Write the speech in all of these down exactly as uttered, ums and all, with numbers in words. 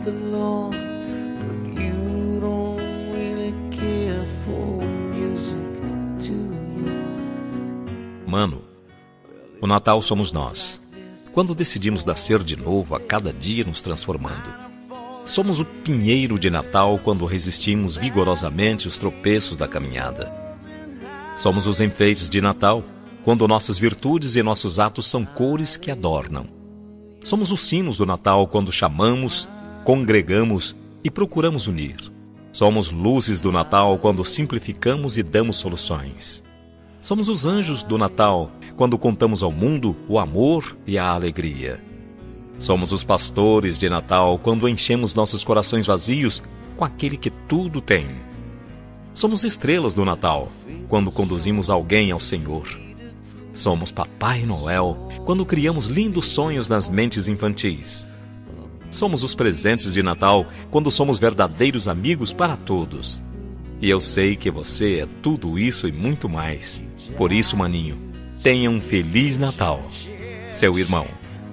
the Lord, but you don't really care for music, do you? Mano, o Natal somos nós, quando decidimos nascer de novo a cada dia nos transformando. Somos o pinheiro de Natal quando resistimos vigorosamente os tropeços da caminhada. Somos os enfeites de Natal quando nossas virtudes e nossos atos são cores que adornam. Somos os sinos do Natal quando chamamos, congregamos e procuramos unir. Somos luzes do Natal quando simplificamos e damos soluções. Somos os anjos do Natal quando contamos ao mundo o amor e a alegria. Somos os pastores de Natal quando enchemos nossos corações vazios com aquele que tudo tem. Somos estrelas do Natal quando conduzimos alguém ao Senhor. Somos Papai Noel quando criamos lindos sonhos nas mentes infantis. Somos os presentes de Natal quando somos verdadeiros amigos para todos. E eu sei que você é tudo isso e muito mais. Por isso, maninho, tenha um Feliz Natal. Seu irmão.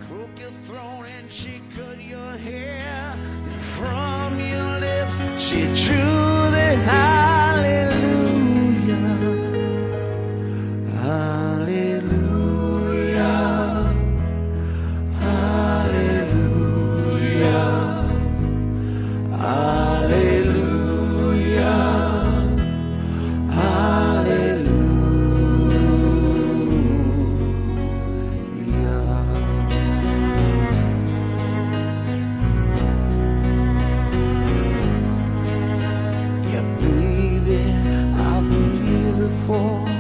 She drew the hallelujah, hallelujah, hallelujah, hallelujah, hallelujah. For